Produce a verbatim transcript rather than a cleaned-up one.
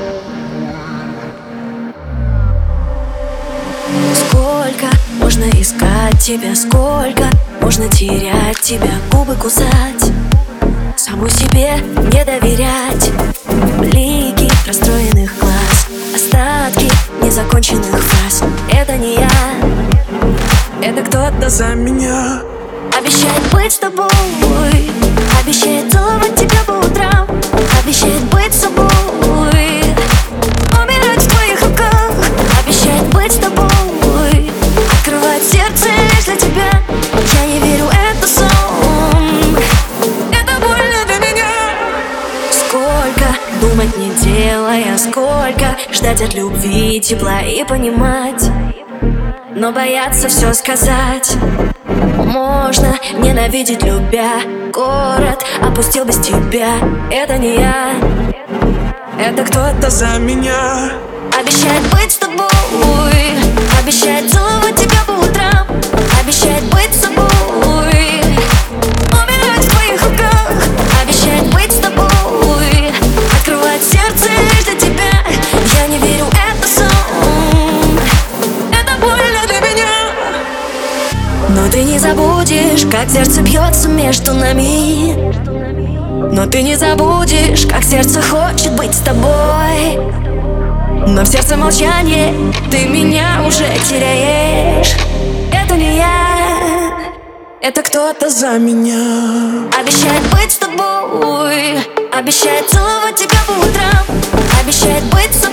Сколько можно искать тебя, сколько можно терять тебя, губы кусать, саму себе не доверять. Блики расстроенных глаз, остатки незаконченных фраз. Это не я, это кто-то за меня. Обещает быть с тобой, обещает целовать тебя по утрам, обещает быть с собой, умирать в твоих руках. Обещает быть с тобой, открывать сердце лишь для тебя. Я не верю, это сон, это больно для меня. Сколько думать не делая, сколько ждать от любви тепла и понимать, но бояться все сказать. Можно ненавидеть, любя. Город опустил без тебя. Это не я, это кто-то за меня. Обещает быть с тобой, обещает целовать тебя по утрам, обещает быть с собой, умирать в твоих руках. Обещает быть с тобой, открывать сердце лишь для тебя. Я не верю, это сон, это больно для меня. Но ты не забудешь, как сердце бьется между нами. Но ты не забудешь, как сердце хочет быть с тобой. Но в сердце молчание, ты меня уже теряешь. Это не я, это кто-то за меня. Обещает быть с тобой, обещает целовать тебя по утрам, обещает быть с